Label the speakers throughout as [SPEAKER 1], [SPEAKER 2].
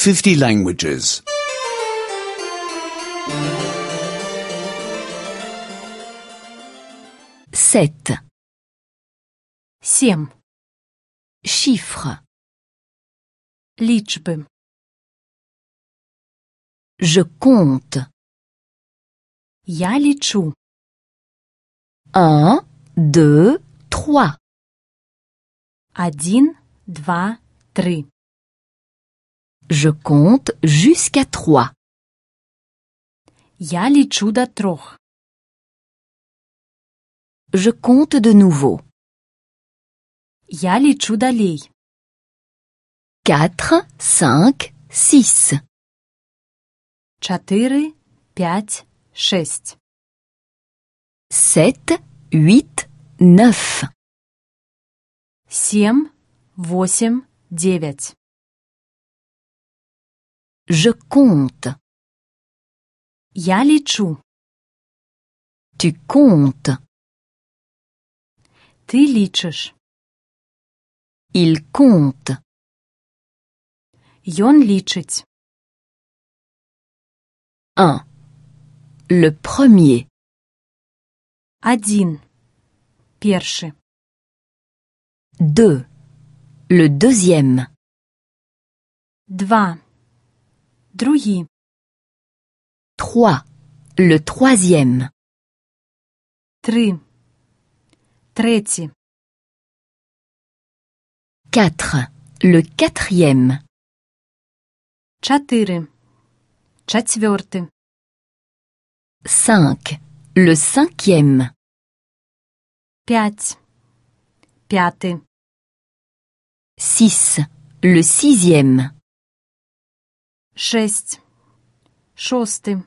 [SPEAKER 1] 50 languages.
[SPEAKER 2] 7.
[SPEAKER 3] 7.
[SPEAKER 2] Chiffres.
[SPEAKER 3] Liczby.
[SPEAKER 2] Je compte.
[SPEAKER 3] Я лічу.
[SPEAKER 2] 1, 2, 3.
[SPEAKER 3] 1, 2, 3.
[SPEAKER 2] Je compte jusqu'à 3.
[SPEAKER 3] Я лічу до 3.
[SPEAKER 2] Je compte de nouveau.
[SPEAKER 3] Я лічу далей.
[SPEAKER 2] 4, 5, 6.
[SPEAKER 3] 4, 5, 6.
[SPEAKER 2] 7, 8, 9.
[SPEAKER 3] 7, 8, 9.
[SPEAKER 2] Je compte.
[SPEAKER 3] Я лічу.
[SPEAKER 2] Tu comptes.
[SPEAKER 3] Ти лічиш.
[SPEAKER 2] Il compte.
[SPEAKER 3] Ён лічить.
[SPEAKER 2] 1. Le premier.
[SPEAKER 3] 1. Перший.
[SPEAKER 2] 2. Le deuxième.
[SPEAKER 3] 2. Другий.
[SPEAKER 2] 3. Le troisième.
[SPEAKER 3] 3. Третій.
[SPEAKER 2] 4. Le quatrième.
[SPEAKER 3] 4. Четвертий.
[SPEAKER 2] 5. Le cinquième.
[SPEAKER 3] 5. П'ятий.
[SPEAKER 2] 6. Le sixième.
[SPEAKER 3] 6. Шостий.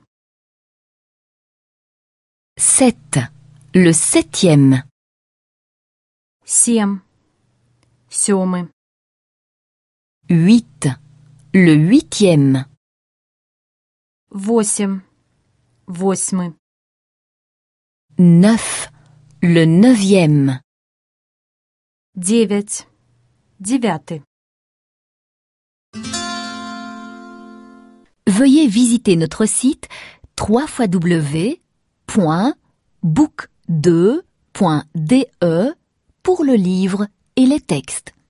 [SPEAKER 2] 7. Le septième.
[SPEAKER 3] 7. Сьомий.
[SPEAKER 2] 8. Le huitième.
[SPEAKER 3] 8. Восьмий.
[SPEAKER 2] 9. Le neuvième.
[SPEAKER 3] 9. Дев'ятий.
[SPEAKER 2] Veuillez visiter notre site www.book2.de pour le livre et les textes.